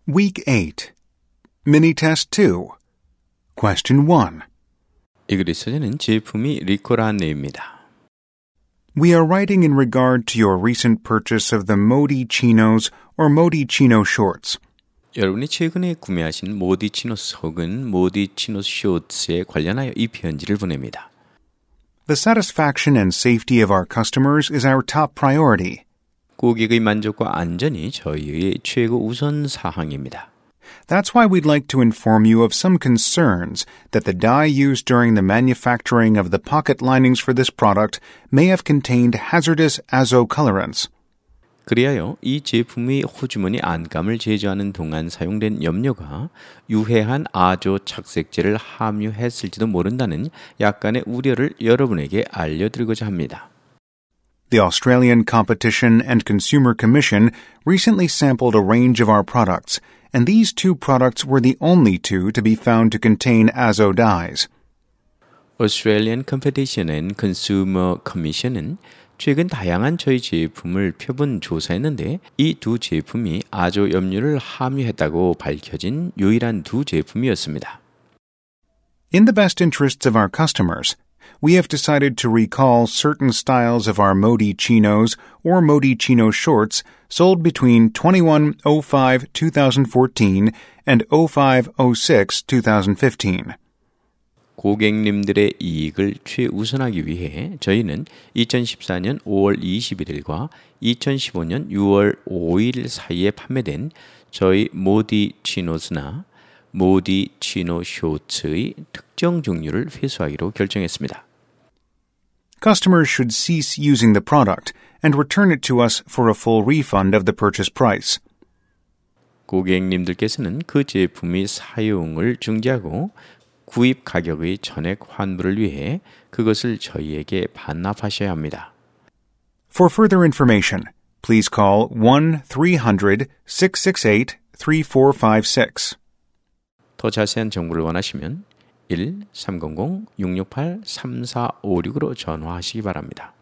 Week 8. Mini Test 2. Question 1. 이 글의 소재는 제품이 리코라네입니다. We are writing in regard to your recent purchase of the Modi chinos or Modi chino shorts. 여러분이 최근에 구매하신 모디 치노스 혹은 모디 치노스 쇼츠에 관련하여 이 편지를 보냅니다. The satisfaction and safety of our customers is our top priority. 고객의 만족과 안전이 저희의 최고 우선 사항입니다. That's why we'd like to inform you of some concerns that the dye used during the manufacturing of the pocket linings for this product may have contained hazardous azo colorants. 그리하여 이 제품의 호주머니 안감을 제조하는 동안 사용된 염료가 유해한 아조 착색제를 함유했을지도 모른다는 약간의 우려를 여러분에게 알려드리고자 합니다. The Australian Competition and Consumer Commission recently sampled a range of our products, and these two products were the only two to be found to contain azo dyes. Australian Competition and Consumer Commission은 최근 다양한 저희 제품을 표본 조사했는데 이 두 제품이 아조 염료를 함유했다고 밝혀진 유일한 두 제품이었습니다. In the best interests of our customers, we have decided to recall certain styles of our Modi chinos or Modi chino shorts sold between 21/05/2014 and 05/06/2015. 고객님들의 이익을 최우선하기 위해 저희는 2014년 5월 21일과 2015년 6월 5일 사이에 판매된 저희 모디 치노스나 모디 치노 쇼츠의 특정 종류를 회수하기로 결정했습니다. Customers should cease using the product and return it to us for a full refund of the purchase price. 고객님들께서는 그 제품의 사용을 중지하고 구입 가격의 전액 환불을 위해 그것을 저희에게 반납하셔야 합니다. For further information, please call 1-300-668-3456. 더 자세한 정보를 원하시면 1-300-668-3456으로 전화하시기 바랍니다.